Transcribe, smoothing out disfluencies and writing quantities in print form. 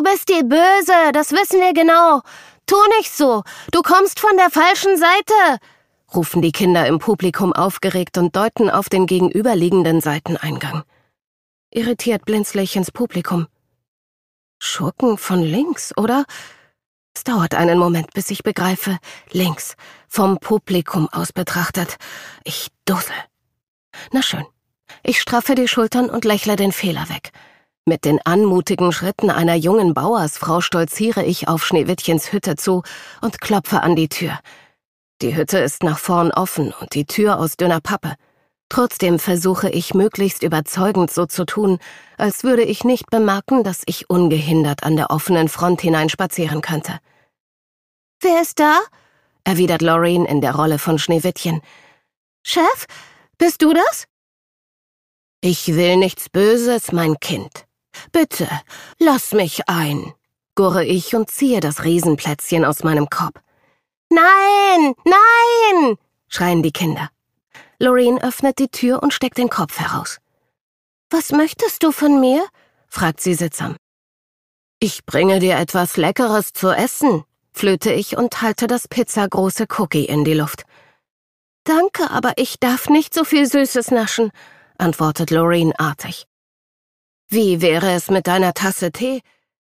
Du bist die Böse, das wissen wir genau. Tu nicht so, du kommst von der falschen Seite, rufen die Kinder im Publikum aufgeregt und deuten auf den gegenüberliegenden Seiteneingang. Irritiert blinzle ich ins Publikum. Schurken von links, oder? Es dauert einen Moment, bis ich begreife. Links, vom Publikum aus betrachtet. Ich dussel. Na schön. Ich straffe die Schultern und lächle den Fehler weg. Mit den anmutigen Schritten einer jungen Bauersfrau stolziere ich auf Schneewittchens Hütte zu und klopfe an die Tür. Die Hütte ist nach vorn offen und die Tür aus dünner Pappe. Trotzdem versuche ich möglichst überzeugend so zu tun, als würde ich nicht bemerken, dass ich ungehindert an der offenen Front hineinspazieren könnte. »Wer ist da?« erwidert Lorraine in der Rolle von Schneewittchen. »Chef, bist du das?« »Ich will nichts Böses, mein Kind. Bitte, lass mich ein«, gurre ich und ziehe das Riesenplätzchen aus meinem Korb. »Nein, nein«, schreien die Kinder. Lorraine öffnet die Tür und steckt den Kopf heraus. »Was möchtest du von mir?« fragt sie sittsam. »Ich bringe dir etwas Leckeres zu essen«, flöte ich und halte das pizzagroße Cookie in die Luft. »Danke, aber ich darf nicht so viel Süßes naschen«, antwortet Lorraine artig. »Wie wäre es mit deiner Tasse Tee?«